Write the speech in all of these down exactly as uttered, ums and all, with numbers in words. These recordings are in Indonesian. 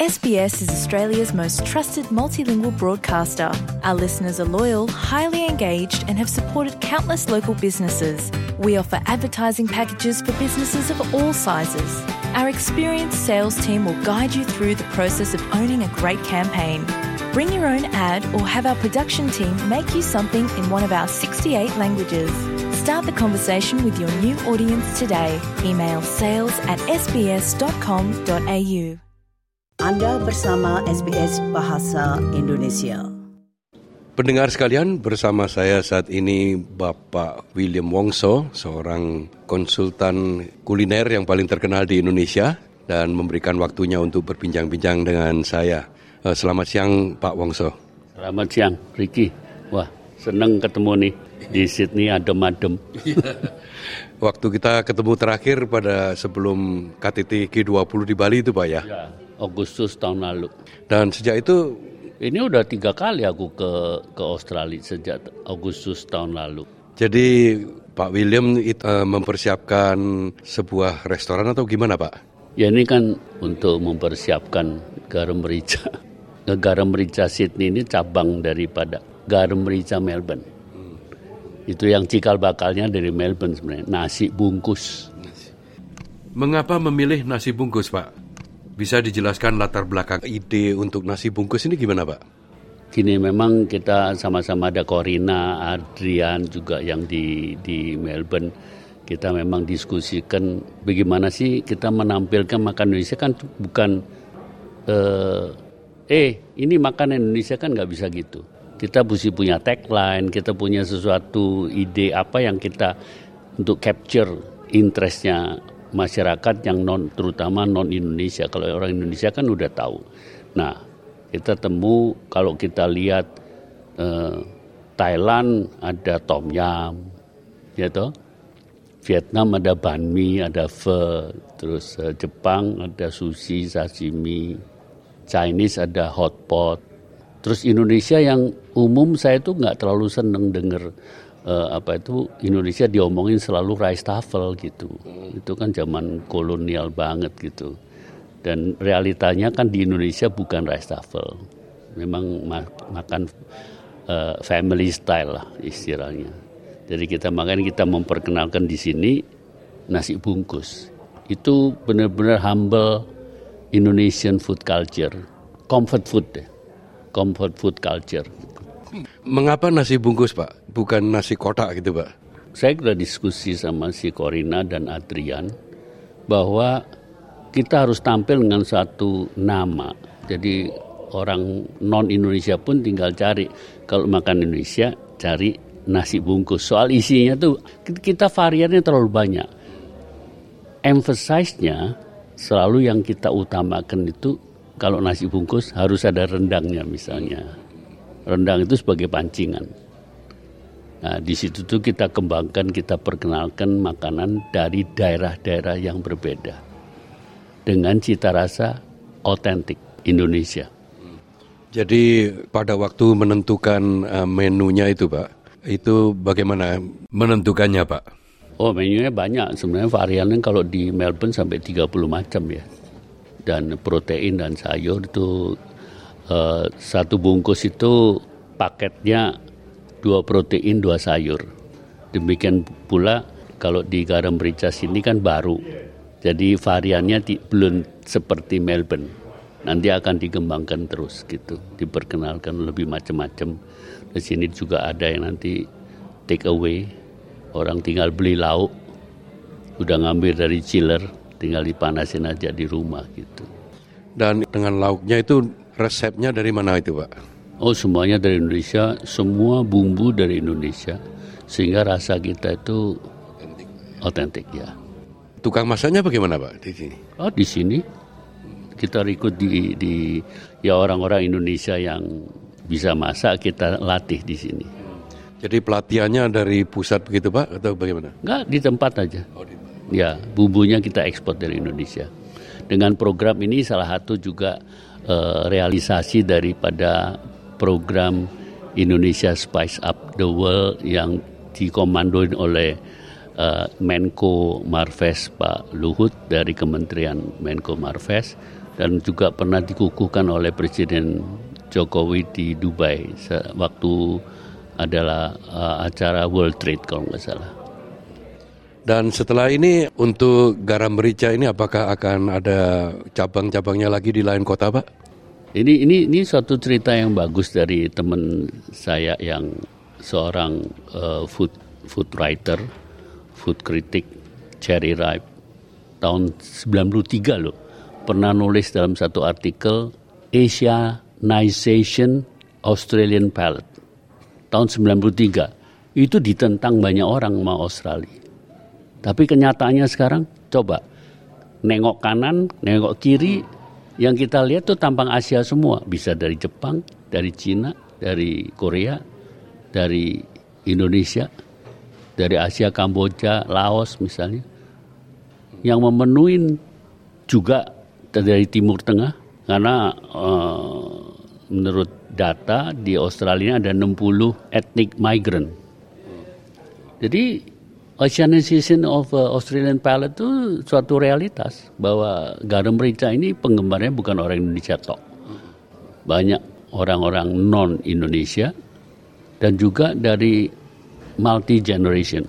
S B S is Australia's most trusted multilingual broadcaster. Our listeners are loyal, highly engaged, and have supported countless local businesses. We offer advertising packages for businesses of all sizes. Our experienced sales team will guide you through the process of owning a great campaign. Bring your own ad or have our production team make you something in one of our sixty-eight languages. Start the conversation with your new audience today. Email sales at s b s dot com dot a u. Anda bersama S B S Bahasa Indonesia. Pendengar sekalian, bersama saya saat ini Bapak William Wongso, seorang konsultan kuliner yang paling terkenal di Indonesia dan memberikan waktunya untuk berbincang-bincang dengan saya. Selamat siang Pak Wongso. Selamat siang Ricky. Wah, senang ketemu nih di Sydney adem-adem. Waktu kita ketemu terakhir pada sebelum K T T G dua puluh di Bali itu Pak ya? Ya, Agustus tahun lalu. Dan sejak itu ini udah tiga kali aku ke ke Australia sejak Agustus tahun lalu. Jadi Pak William itu uh, mempersiapkan sebuah restoran atau gimana Pak? Ya ini kan untuk mempersiapkan garam merica. Garam merica Sydney ini cabang daripada garam merica Melbourne. Hmm. Itu yang cikal bakalnya dari Melbourne sebenarnya, nasi bungkus. Mengapa memilih nasi bungkus Pak? Bisa dijelaskan latar belakang ide untuk nasi bungkus ini gimana Pak? Gini, memang kita sama-sama ada Corina, Adrian juga yang di di Melbourne. Kita memang diskusikan bagaimana sih kita menampilkan makan Indonesia kan bukan eh, eh ini makan Indonesia kan nggak bisa gitu. Kita mesti punya tagline, kita punya sesuatu ide apa yang kita untuk capture interestnya masyarakat yang non, terutama non Indonesia. Kalau orang Indonesia kan udah tahu. Nah, kita temu kalau kita lihat eh, Thailand ada tom yum, ya toh. Vietnam ada banh mi, ada pho, terus eh, Jepang ada sushi, sashimi, Chinese ada hot pot. Terus Indonesia yang umum saya tuh nggak terlalu seneng denger Uh, apa itu Indonesia diomongin selalu rice tafel gitu. Hmm. Itu kan zaman kolonial banget gitu. Dan realitanya kan di Indonesia bukan rice tafel. Memang ma- makan uh, family style lah istilahnya. Jadi kita makan, kita memperkenalkan di sini nasi bungkus. Itu benar-benar humble Indonesian food culture. Comfort food deh. Comfort food culture. Mengapa nasi bungkus Pak? Bukan nasi kotak gitu Pak? Saya sudah diskusi sama si Corina dan Adrian bahwa kita harus tampil dengan satu nama. Jadi orang non-Indonesia pun tinggal cari. Kalau makan Indonesia, cari nasi bungkus. Soal isinya tuh kita variannya terlalu banyak. Emphasize-nya selalu yang kita utamakan itu kalau nasi bungkus harus ada rendangnya misalnya. Rendang itu sebagai pancingan. Nah, di situ tuh kita kembangkan, kita perkenalkan makanan dari daerah-daerah yang berbeda dengan cita rasa otentik Indonesia. Jadi pada waktu menentukan uh, menunya itu Pak, itu bagaimana menentukannya Pak? Oh, menunya banyak. Sebenarnya variannya kalau di Melbourne sampai tiga puluh macam ya. Dan protein dan sayur itu Uh, satu bungkus itu paketnya dua protein, dua sayur. Demikian pula kalau di garam merica sini kan baru. Jadi variannya ti- belum seperti Melbourne. Nanti akan dikembangkan terus gitu. Diperkenalkan lebih macam-macam. Di sini juga ada yang nanti take away. Orang tinggal beli lauk. Udah ngambil dari chiller, tinggal dipanasin aja di rumah gitu. Dan dengan lauknya itu resepnya dari mana itu Pak? Oh, semuanya dari Indonesia, semua bumbu dari Indonesia, sehingga rasa kita itu otentik ya. Tukang masaknya bagaimana Pak di sini? Oh, di sini kita ikut di, di ya orang-orang Indonesia yang bisa masak kita latih di sini. Jadi pelatihannya dari pusat begitu Pak atau bagaimana? Enggak, di tempat aja. Oh, di tempat. Ya, bumbunya kita ekspor dari Indonesia. Dengan program ini salah satu juga Uh, realisasi daripada program Indonesia Spice Up the World yang dikomandoin oleh uh, Menko Marves Pak Luhut dari Kementerian Menko Marves dan juga pernah dikukuhkan oleh Presiden Jokowi di Dubai waktu adalah uh, acara World Trade kalau nggak salah. Dan setelah ini untuk garam merica ini apakah akan ada cabang-cabangnya lagi di lain kota, Pak? Ini ini ini suatu cerita yang bagus dari teman saya yang seorang uh, food food writer, food critic, Cherry Ripe, tahun sembilan puluh tiga loh, pernah nulis dalam satu artikel Asianization Australian Palate. Tahun sembilan puluh tiga, itu ditentang banyak orang sama Australia. Tapi kenyataannya sekarang, coba, nengok kanan, nengok kiri, yang kita lihat tuh tampang Asia semua. Bisa dari Jepang, dari Cina, dari Korea, dari Indonesia, dari Asia, Kamboja, Laos misalnya. Yang memenuhi juga dari Timur Tengah, karena uh, menurut data di Australia ada enam puluh ethnic migrant. Jadi Asianization of Australian Palate itu suatu realitas bahwa garam merica ini penggemarnya bukan orang Indonesia tok. Banyak orang-orang non-Indonesia dan juga dari multi-generation.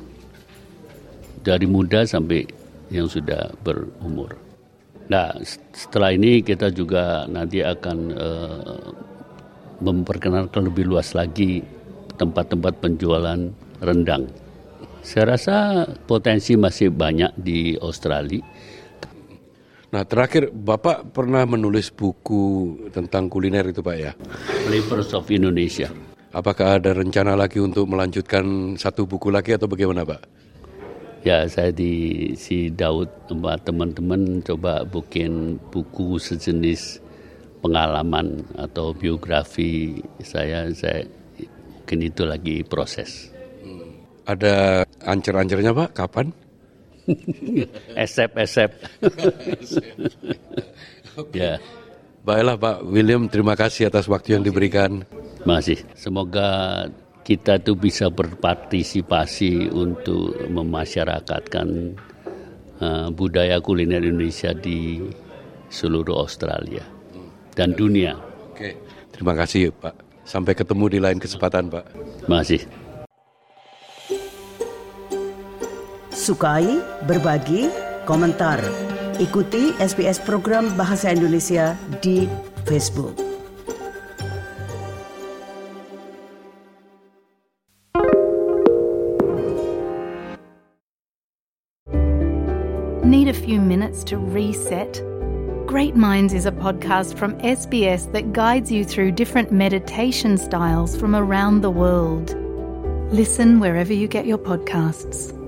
Dari muda sampai yang sudah berumur. Nah, setelah ini kita juga nanti akan uh, memperkenalkan lebih luas lagi tempat-tempat penjualan rendang. Saya rasa potensi masih banyak di Australia. Nah, terakhir Bapak pernah menulis buku tentang kuliner itu, Pak, ya? Flavors of Indonesia. Apakah ada rencana lagi untuk melanjutkan satu buku lagi atau bagaimana, Pak? Ya, saya di si Daud sama teman-teman coba bikin buku sejenis pengalaman atau biografi saya. Saya mungkin itu lagi proses. Ada ancer-ancernya, Pak? Kapan? Esep-esep. Ya. Baiklah, Pak William, terima kasih atas waktu yang diberikan. Terima kasih. Semoga kita tuh bisa berpartisipasi untuk memasyarakatkan uh, budaya kuliner Indonesia di seluruh Australia dan dunia. Oke, terima kasih, Pak. Sampai ketemu di lain kesempatan, Pak. Terima kasih. Sukai, berbagi, komentar. Ikuti S B S program Bahasa Indonesia di Facebook. Need a few minutes to reset? Great Minds is a podcast from S B S that guides you through different meditation styles from around the world. Listen wherever you get your podcasts.